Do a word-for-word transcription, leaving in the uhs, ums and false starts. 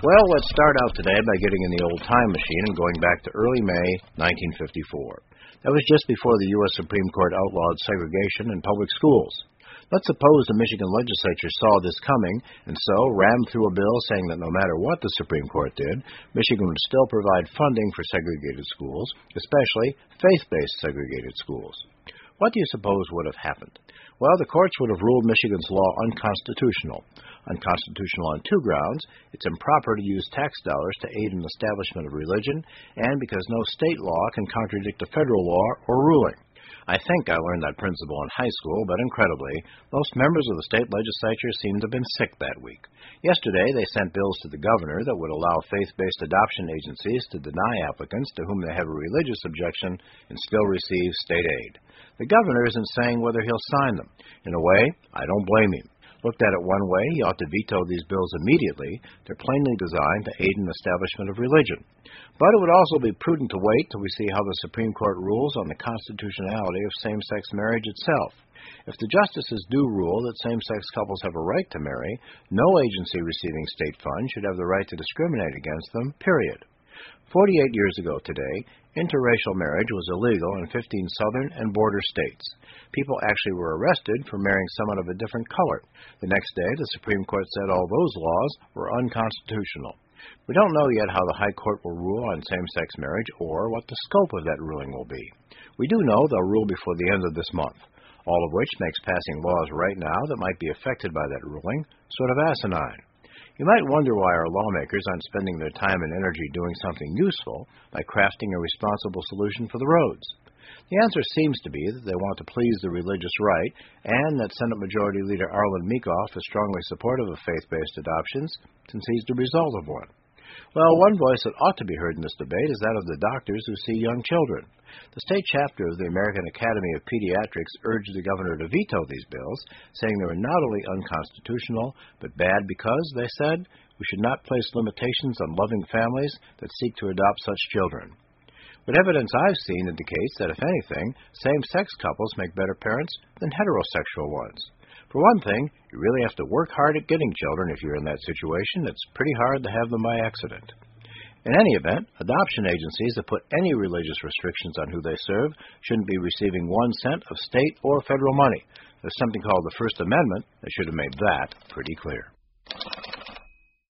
Well, let's start out today by getting in the old time machine and going back to early May nineteen fifty-four. That was just before the U S Supreme Court outlawed segregation in public schools. Let's suppose the Michigan legislature saw this coming and so rammed through a bill saying that no matter what the Supreme Court did, Michigan would still provide funding for segregated schools, especially faith-based segregated schools. What do you suppose would have happened? Well, the courts would have ruled Michigan's law unconstitutional. Unconstitutional on two grounds: it's improper to use tax dollars to aid an establishment of religion, and because no state law can contradict a federal law or ruling. I think I learned that principle in high school, but incredibly, most members of the state legislature seem to have been sick that week. Yesterday, they sent bills to the governor that would allow faith-based adoption agencies to deny applicants to whom they have a religious objection and still receive state aid. The governor isn't saying whether he'll sign them. In a way, I don't blame him. Looked at it one way, he ought to veto these bills immediately. They're plainly designed to aid an establishment of religion. But it would also be prudent to wait till we see how the Supreme Court rules on the constitutionality of same-sex marriage itself. If the justices do rule that same-sex couples have a right to marry, no agency receiving state funds should have the right to discriminate against them, period. Forty-eight years ago today, interracial marriage was illegal in fifteen southern and border states. People actually were arrested for marrying someone of a different color. The next day, the Supreme Court said all those laws were unconstitutional. We don't know yet how the High Court will rule on same-sex marriage or what the scope of that ruling will be. We do know they'll rule before the end of this month, all of which makes passing laws right now that might be affected by that ruling sort of asinine. You might wonder why our lawmakers aren't spending their time and energy doing something useful, like crafting a responsible solution for the roads. The answer seems to be that they want to please the religious right, and that Senate Majority Leader Arlen Meekhof is strongly supportive of faith-based adoptions, since he's the result of one. Well, one voice that ought to be heard in this debate is that of the doctors who see young children. The state chapter of the American Academy of Pediatrics urged the governor to veto these bills, saying they were not only unconstitutional, but bad because, they said, we should not place limitations on loving families that seek to adopt such children. But evidence I've seen indicates that, if anything, same-sex couples make better parents than heterosexual ones. For one thing, you really have to work hard at getting children if you're in that situation. It's pretty hard to have them by accident. In any event, adoption agencies that put any religious restrictions on who they serve shouldn't be receiving one cent of state or federal money. There's something called the First Amendment that should have made that pretty clear.